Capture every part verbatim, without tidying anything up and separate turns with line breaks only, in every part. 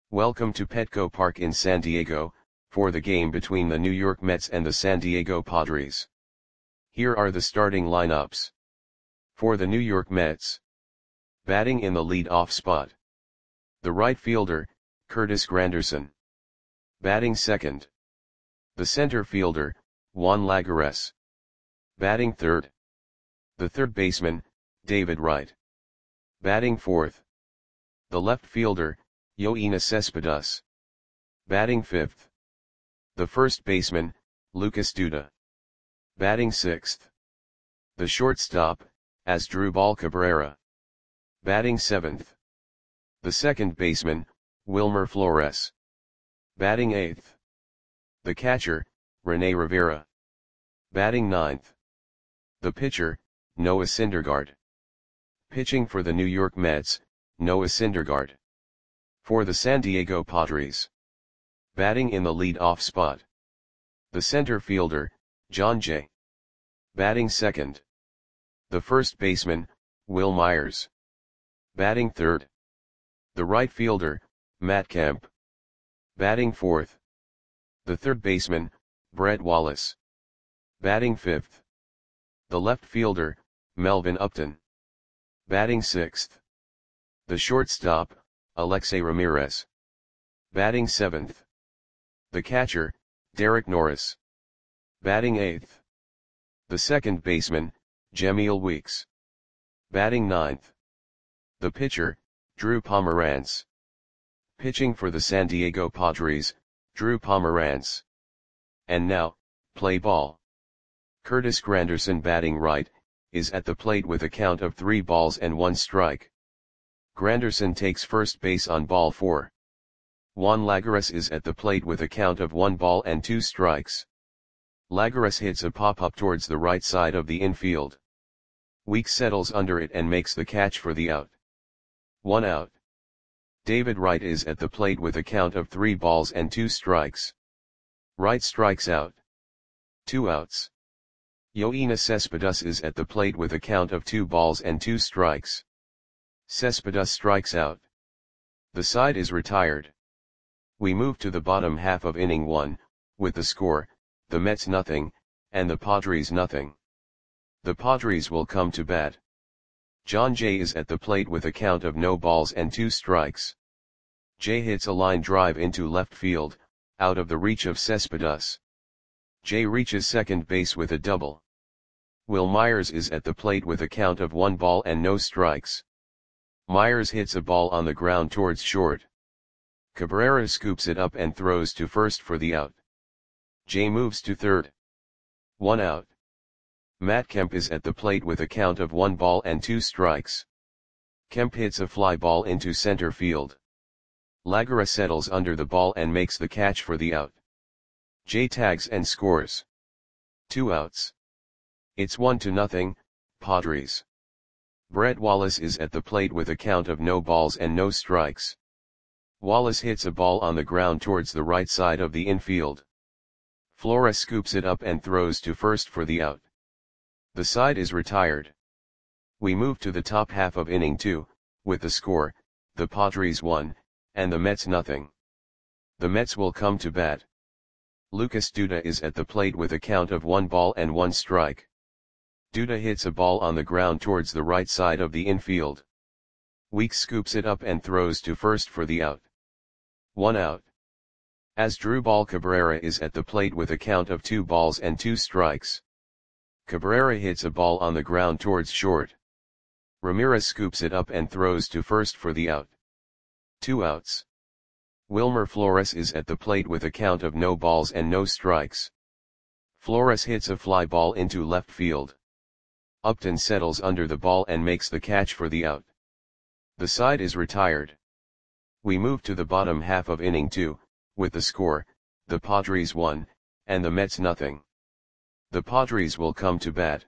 Welcome to Petco Park in San Diego, for the game between the New York Mets and the San Diego Padres. Here are the starting lineups. For the New York Mets. Batting in the lead-off spot. The right fielder, Curtis Granderson. Batting second. The center fielder, Juan Lagares. Batting third. The third baseman, David Wright. Batting fourth. The left fielder, Yoenis Cespedes. Batting fifth. The first baseman, Lucas Duda. Batting sixth. The shortstop, Asdrubal Cabrera. Batting seventh. The second baseman, Wilmer Flores. Batting eighth. The catcher, Rene Rivera. Batting ninth. The pitcher, Noah Syndergaard. Pitching for the New York Mets, Noah Syndergaard. For the San Diego Padres. Batting in the lead-off spot. The center fielder, Jon Jay. Batting second. The first baseman, Wil Myers. Batting third. The right fielder, Matt Kemp. Batting fourth. The third baseman, Brett Wallace. Batting fifth. The left fielder, Melvin Upton. Batting sixth. The shortstop, Alexei Ramirez. Batting seventh. The catcher, Derek Norris. Batting eighth. The second baseman, Jemile Weeks. Batting ninth. The pitcher, Drew Pomeranz. Pitching for the San Diego Padres, Drew Pomeranz. And now, play ball. Curtis Granderson batting right, is at the plate with a count of three balls and one strike. Granderson takes first base on ball four. Juan Lagares is at the plate with a count of one ball and two strikes. Lagares hits a pop-up towards the right side of the infield. Weeks settles under it and makes the catch for the out. One out. David Wright is at the plate with a count of three balls and two strikes. Wright strikes out. Two outs. Yoenis Cespedes is at the plate with a count of two balls and two strikes. Cespedes strikes out. The side is retired. We move to the bottom half of inning one, with the score, the Mets nothing, and the Padres nothing. The Padres will come to bat. Jon Jay is at the plate with a count of no balls and two strikes. Jay hits a line drive into left field, out of the reach of Cespedes. Jay reaches second base with a double. Wil Myers is at the plate with a count of one ball and no strikes. Myers hits a ball on the ground towards short. Cabrera scoops it up and throws to first for the out. Jay moves to third. One out. Matt Kemp is at the plate with a count of one ball and two strikes. Kemp hits a fly ball into center field. Lagares settles under the ball and makes the catch for the out. Jay tags and scores. Two outs. It's one to nothing, Padres. Brett Wallace is at the plate with a count of no balls and no strikes. Wallace hits a ball on the ground towards the right side of the infield. Flores scoops it up and throws to first for the out. The side is retired. We move to the top half of inning two, with the score, the Padres one, and the Mets nothing. The Mets will come to bat. Lucas Duda is at the plate with a count of one ball and one strike. Duda hits a ball on the ground towards the right side of the infield. Weeks scoops it up and throws to first for the out. One out. Asdrubal Cabrera is at the plate with a count of two balls and two strikes. Cabrera hits a ball on the ground towards short. Ramirez scoops it up and throws to first for the out. Two outs. Wilmer Flores is at the plate with a count of no balls and no strikes. Flores hits a fly ball into left field. Upton settles under the ball and makes the catch for the out. The side is retired. We move to the bottom half of inning two, with the score, the Padres one, and the Mets nothing. The Padres will come to bat.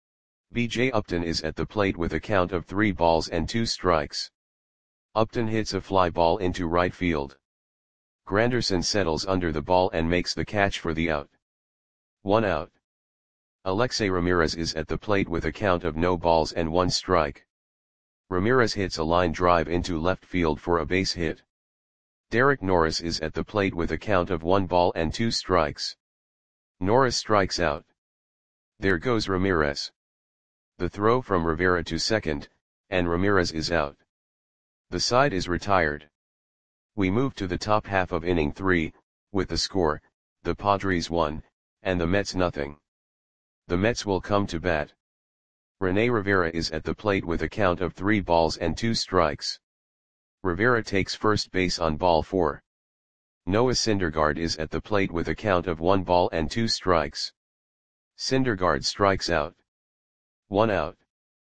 B J Upton is at the plate with a count of three balls and two strikes. Upton hits a fly ball into right field. Granderson settles under the ball and makes the catch for the out. One out. Alexei Ramirez is at the plate with a count of no balls and one strike. Ramirez hits a line drive into left field for a base hit. Derek Norris is at the plate with a count of one ball and two strikes. Norris strikes out. There goes Ramirez. The throw from Rivera to second, and Ramirez is out. The side is retired. We move to the top half of inning three, with the score, the Padres one, and the Mets nothing. The Mets will come to bat. Rene Rivera is at the plate with a count of three balls and two strikes. Rivera takes first base on ball four. Noah Syndergaard is at the plate with a count of one ball and two strikes. Syndergaard strikes out. One out.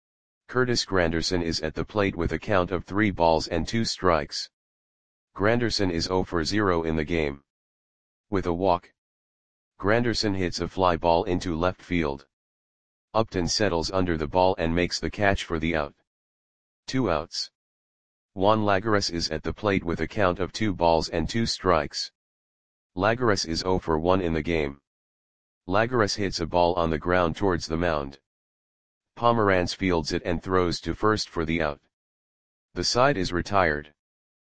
Curtis Granderson is at the plate with a count of three balls and two strikes. Granderson is zero for zero in the game. With a walk, Granderson hits a fly ball into left field. Upton settles under the ball and makes the catch for the out. Two outs. Juan Lagares is at the plate with a count of two balls and two strikes. Lagares is zero for one in the game. Lagares hits a ball on the ground towards the mound. Pomeranz fields it and throws to first for the out. The side is retired.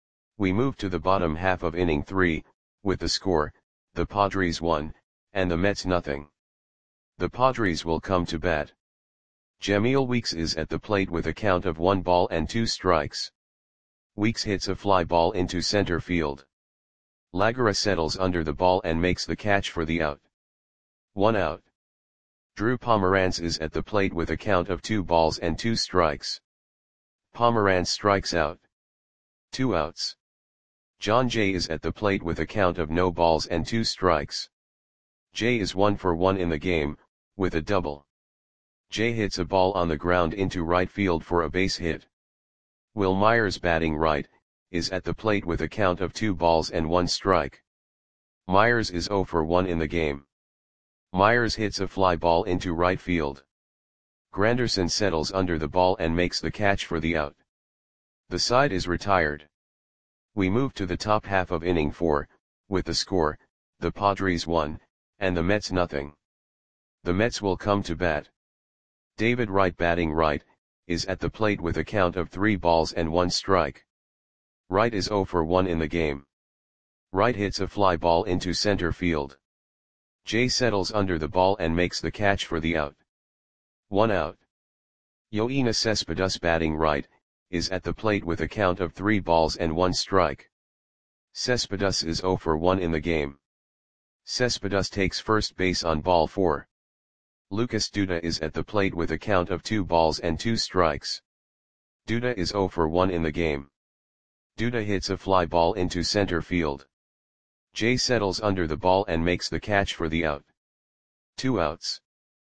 We move to the bottom half of inning three, with the score, the Padres one, and the Mets nothing. The Padres will come to bat. Jameel Weeks is at the plate with a count of one ball and two strikes. Weeks hits a fly ball into center field. Lagares settles under the ball and makes the catch for the out. One out. Drew Pomeranz is at the plate with a count of two balls and two strikes. Pomeranz strikes out. Two outs. John Jay is at the plate with a count of no balls and two strikes. Jay is one for one in the game, with a double. Jay hits a ball on the ground into right field for a base hit. Will Myers, batting right, is at the plate with a count of two balls and one strike. Myers is zero for one in the game. Myers hits a fly ball into right field. Granderson settles under the ball and makes the catch for the out. The side is retired. We move to the top half of inning four, with the score, the Padres one, and the Mets nothing. The Mets will come to bat. David Wright, batting right, is at the plate with a count of three balls and one strike. Wright is zero for one in the game. Wright hits a fly ball into center field. Jay settles under the ball and makes the catch for the out. One out. Yoenis Cespedes, batting right, is at the plate with a count of three balls and one strike. Cespedes is zero for one in the game. Cespedes takes first base on ball four. Lucas Duda is at the plate with a count of two balls and two strikes. Duda is zero for one in the game. Duda hits a fly ball into center field. Jay settles under the ball and makes the catch for the out. Two outs.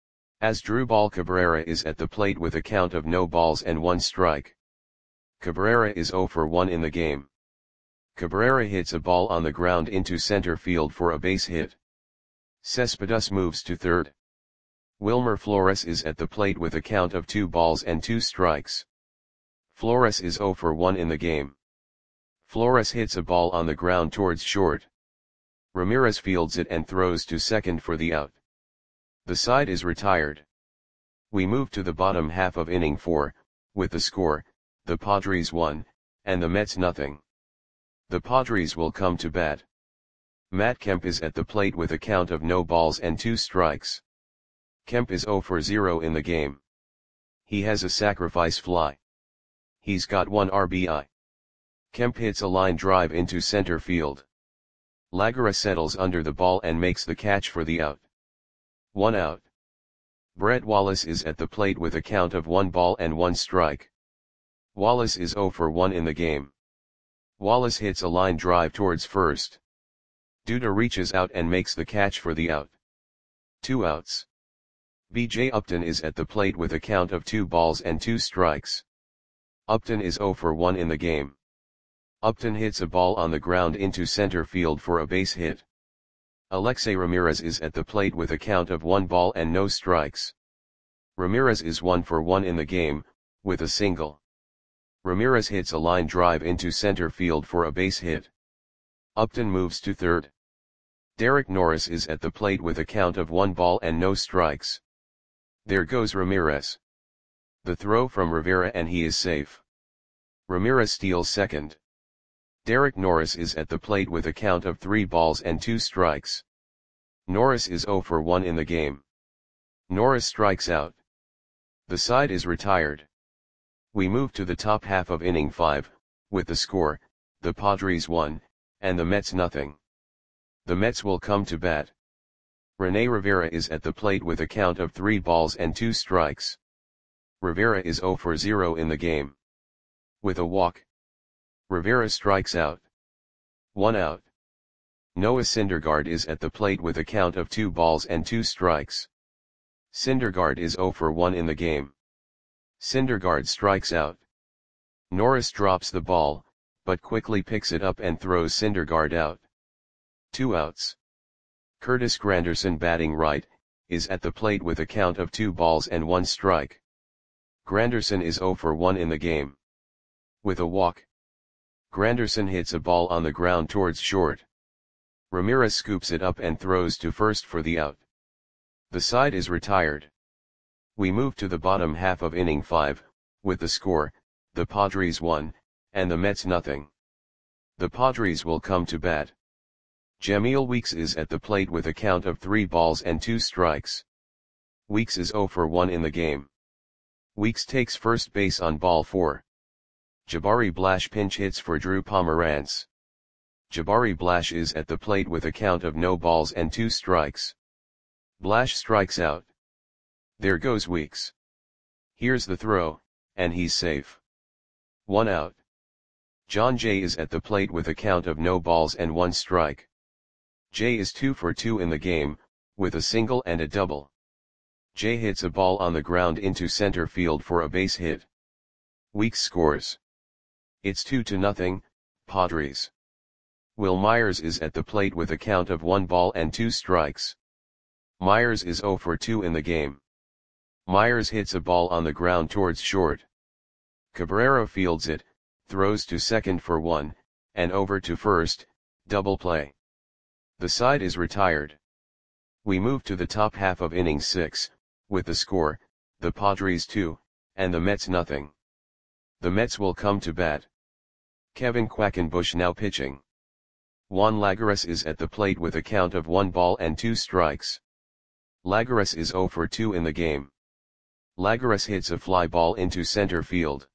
Asdrubal Cabrera is at the plate with a count of no balls and one strike. Cabrera is zero for one in the game. Cabrera hits a ball on the ground into center field for a base hit. Cespedes moves to third. Wilmer Flores is at the plate with a count of two balls and two strikes. Flores is zero for one in the game. Flores hits a ball on the ground towards short. Ramirez fields it and throws to second for the out. The side is retired. We move to the bottom half of inning four, with the score, the Padres one, and the Mets nothing. The Padres will come to bat. Matt Kemp is at the plate with a count of no balls and two strikes. Kemp is zero for zero in the game. He has a sacrifice fly. He's got one R B I. Kemp hits a line drive into center field. Lagares settles under the ball and makes the catch for the out. One out. Brett Wallace is at the plate with a count of one ball and one strike. Wallace is zero for one in the game. Wallace hits a line drive towards first. Duda reaches out and makes the catch for the out. Two outs. B J Upton is at the plate with a count of two balls and two strikes. Upton is zero for one in the game. Upton hits a ball on the ground into center field for a base hit. Alexei Ramirez is at the plate with a count of one ball and no strikes. Ramirez is one for one in the game, with a single. Ramirez hits a line drive into center field for a base hit. Upton moves to third. Derek Norris is at the plate with a count of one ball and no strikes. There goes Ramirez. The throw from Rivera and he is safe. Ramirez steals second. Derek Norris is at the plate with a count of three balls and two strikes. Norris is zero for one in the game. Norris strikes out. The side is retired. We move to the top half of inning five, with the score, the Padres one, and the Mets nothing. The Mets will come to bat. Rene Rivera is at the plate with a count of three balls and two strikes. Rivera is zero for zero in the game. With a walk, Rivera strikes out. One out. Noah Syndergaard is at the plate with a count of two balls and two strikes. Syndergaard is zero for one in the game. Syndergaard strikes out. Norris drops the ball, but quickly picks it up and throws Syndergaard out. Two outs. Curtis Granderson, batting right, is at the plate with a count of two balls and one strike. Granderson is zero for one in the game. With a walk, Granderson hits a ball on the ground towards short. Ramirez scoops it up and throws to first for the out. The side is retired. We move to the bottom half of inning five, with the score, the Padres one, and the Mets nothing. The Padres will come to bat. Jameel Weeks is at the plate with a count of three balls and two strikes. Weeks is zero for one in the game. Weeks takes first base on ball four. Jabari Blash pinch hits for Drew Pomeranz. Jabari Blash is at the plate with a count of no balls and two strikes. Blash strikes out. There goes Weeks. Here's the throw, and he's safe. One out. John Jay is at the plate with a count of no balls and one strike. Jay is two for two in the game, with a single and a double. Jay hits a ball on the ground into center field for a base hit. Weeks scores. It's two to nothing, Padres. Will Myers is at the plate with a count of one ball and two strikes. Myers is zero for two in the game. Myers hits a ball on the ground towards short. Cabrera fields it, throws to second for one, and over to first, double play. The side is retired. We move to the top half of inning six, with the score, the Padres two, and the Mets nothing. The Mets will come to bat. Kevin Quackenbush now pitching. Juan Lagares is at the plate with a count of one ball and two strikes. Lagares is zero for two in the game. Lagares hits a fly ball into center field.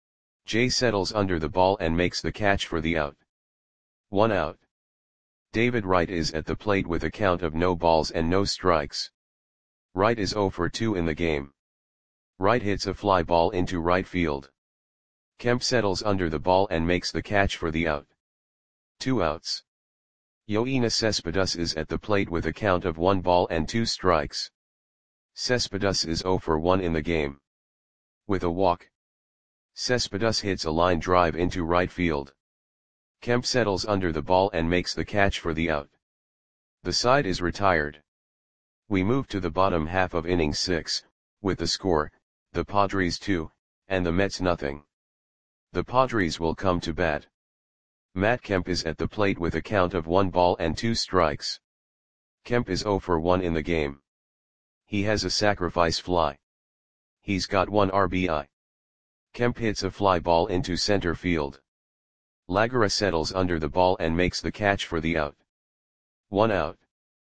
Jay settles under the ball and makes the catch for the out. One out. David Wright is at the plate with a count of no balls and no strikes. Wright is zero for two in the game. Wright hits a fly ball into right field. Kemp settles under the ball and makes the catch for the out. Two outs. Yoenis Cespedes is at the plate with a count of one ball and two strikes. Cespedes is zero for one in the game. With a walk, Cespedes hits a line drive into right field. Kemp settles under the ball and makes the catch for the out. The side is retired. We move to the bottom half of inning six, with the score, the Padres two, and the Mets nothing. The Padres will come to bat. Matt Kemp is at the plate with a count of one ball and two strikes. Kemp is zero for one in the game. He has a sacrifice fly. He's got one R B I. Kemp hits a fly ball into center field. Lagares settles under the ball and makes the catch for the out. One out.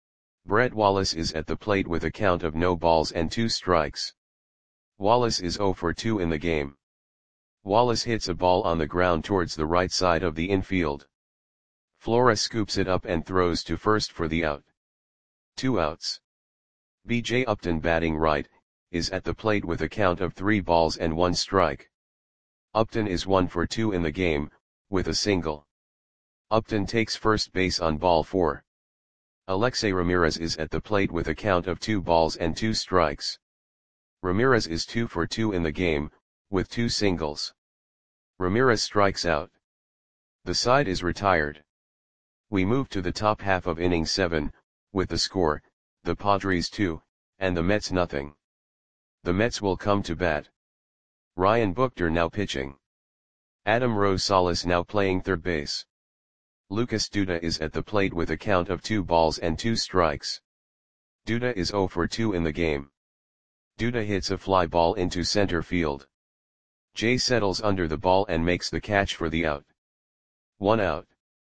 Brett Wallace is at the plate with a count of no balls and two strikes. Wallace is zero for two in the game. Wallace hits a ball on the ground towards the right side of the infield. Flores scoops it up and throws to first for the out. Two outs. B J Upton, batting right, is at the plate with a count of three balls and one strike. Upton is one for two in the game, with a single. Upton takes first base on ball four. Alexei Ramirez is at the plate with a count of two balls and two strikes. Ramirez is two for two in the game, with two singles. Ramirez strikes out. The side is retired. We move to the top half of inning seven, with the score, the Padres two, and the Mets nothing. The Mets will come to bat. Ryan Buchter now pitching. Adam Rosales now playing third base. Lucas Duda is at the plate with a count of two balls and two strikes. Duda is zero for two in the game. Duda hits a fly ball into center field. Jay settles under the ball and makes the catch for the out. one out.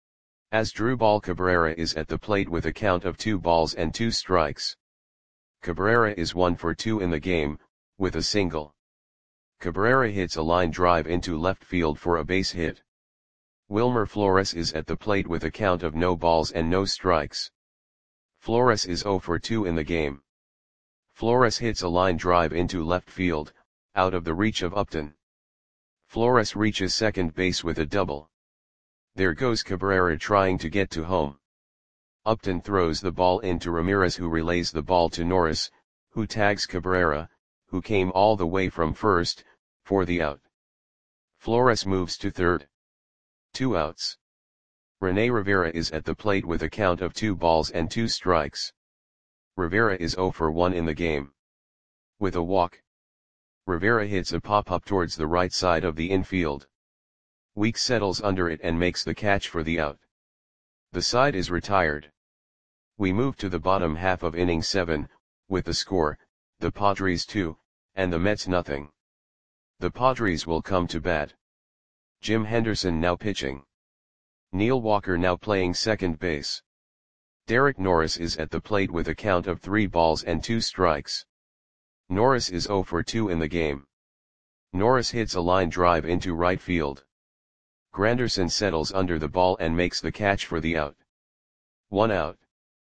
Asdrubal Cabrera is at the plate with a count of two balls and two strikes. Cabrera is one for two in the game, with a single. Cabrera hits a line drive into left field for a base hit. Wilmer Flores is at the plate with a count of no balls and no strikes. Flores is zero for two in the game. Flores hits a line drive into left field, out of the reach of Upton. Flores reaches second base with a double. There goes Cabrera trying to get to home. Upton throws the ball into Ramirez, who relays the ball to Norris, who tags Cabrera, who came all the way from first, for the out. Flores moves to third. Two outs. Rene Rivera is at the plate with a count of two balls and two strikes. Rivera is zero for one in the game. With a walk. Rivera hits a pop-up towards the right side of the infield. Weeks settles under it and makes the catch for the out. The side is retired. We move to the bottom half of inning seven, with the score, the Padres two, and the Mets nothing. The Padres will come to bat. Jim Henderson now pitching. Neil Walker now playing second base. Derek Norris is at the plate with a count of three balls and two strikes. Norris is zero for two in the game. Norris hits a line drive into right field. Granderson settles under the ball and makes the catch for the out. One out.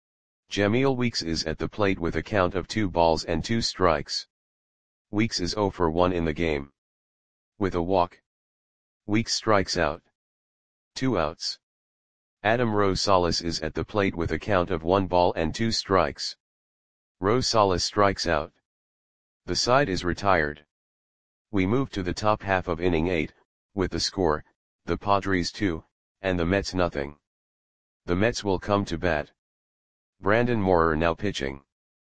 Jamil Weeks is at the plate with a count of two balls and two strikes. Weeks is zero for one in the game. With a walk. Weeks strikes out. Two outs. Adam Rosales is at the plate with a count of one ball and two strikes. Rosales strikes out. The side is retired. We move to the top half of inning eight, with the score, the Padres two, and the Mets nothing. The Mets will come to bat. Brandon Moorer now pitching.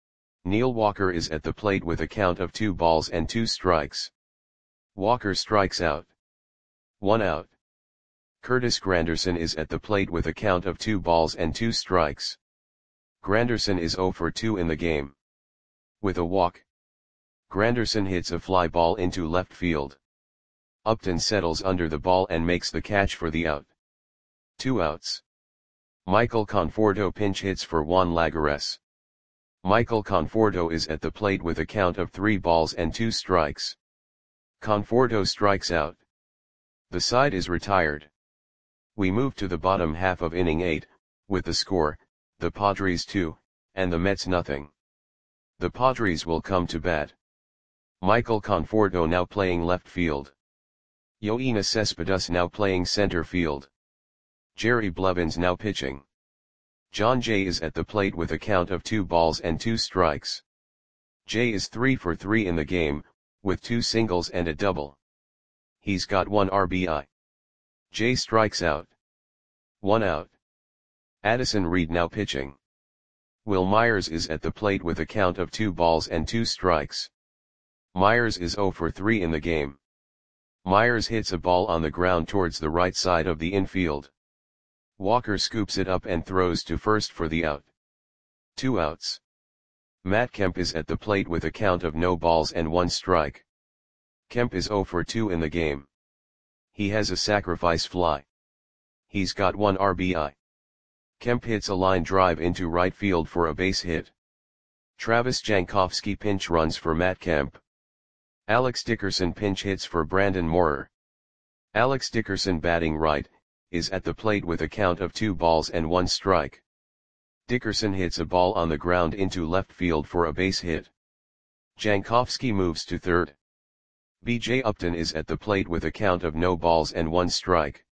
Neil Walker is at the plate with a count of two balls and two strikes. Walker strikes out. One out. Curtis Granderson is at the plate with a count of two balls and two strikes. Granderson is zero for two in the game. With a walk. Granderson hits a fly ball into left field. Upton settles under the ball and makes the catch for the out. Two outs. Michael Conforto pinch hits for Juan Lagares. Michael Conforto is at the plate with a count of three balls and two strikes. Conforto strikes out. The side is retired. We move to the bottom half of inning eight, with the score, the Padres two, and the Mets nothing. The Padres will come to bat. Michael Conforto now playing left field. Yoenis Cespedes now playing center field. Jerry Blevins now pitching. John Jay is at the plate with a count of two balls and two strikes. Jay is three for three in the game, with two singles and a double. He's got one R B I. Jay strikes out. One out. Addison Reed now pitching. Will Myers is at the plate with a count of two balls and two strikes. Myers is zero for three in the game. Myers hits a ball on the ground towards the right side of the infield. Walker scoops it up and throws to first for the out. Two outs. Matt Kemp is at the plate with a count of no balls and one strike. Kemp is zero for two in the game. He has a sacrifice fly. He's got one R B I. Kemp hits a line drive into right field for a base hit. Travis Jankowski pinch runs for Matt Kemp. Alex Dickerson pinch hits for Brandon Moorer. Alex Dickerson batting right, is at the plate with a count of two balls and one strike. Dickerson hits a ball on the ground into left field for a base hit. Jankowski moves to third. B J Upton is at the plate with a count of no balls and one strike.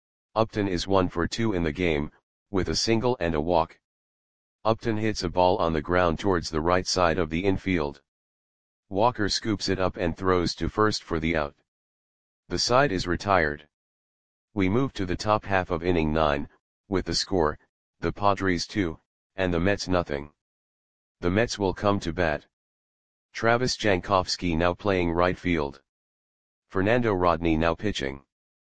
Upton is one for two in the game, with a single and a walk. Upton hits a ball on the ground towards the right side of the infield. Walker scoops it up and throws to first for the out. The side is retired. We move to the top half of inning nine, with the score, the Padres two, and the Mets nothing. The Mets will come to bat. Travis Jankowski now playing right field. Fernando Rodney now pitching.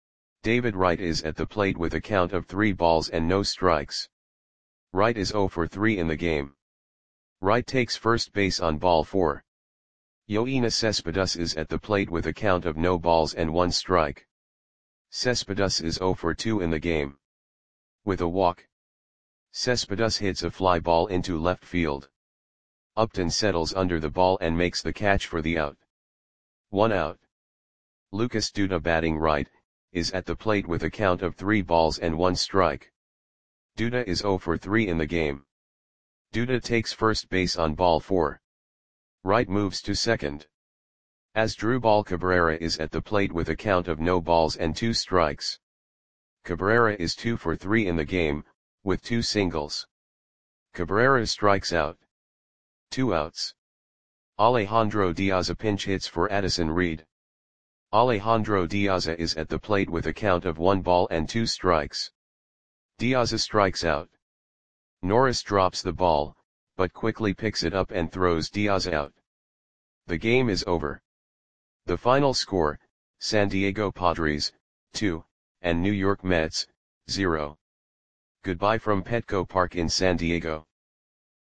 David Wright is at the plate with a count of three balls and no strikes. Wright is zero for three in the game. Wright takes first base on ball four. Yoenis Cespedes is at the plate with a count of no balls and one strike. Cespedes is zero for two in the game. With a walk, Cespedes hits a fly ball into left field. Upton settles under the ball and makes the catch for the out. One out. Lucas Duda, batting right, is at the plate with a count of three balls and one strike. Duda is zero for three in the game. Duda takes first base on ball four. Wright moves to second. Asdrubal Cabrera is at the plate with a count of no balls and two strikes. Cabrera is two for three in the game, with two singles. Cabrera strikes out. Two outs. Alejandro Diaz pinch hits for Addison Reed. Alejandro Diaz is at the plate with a count of one ball and two strikes. Diaz strikes out. Norris drops the ball, but quickly picks it up and throws Diaz out. The game is over. The final score, San Diego Padres, two, and New York Mets, zero. Goodbye from Petco Park in San Diego.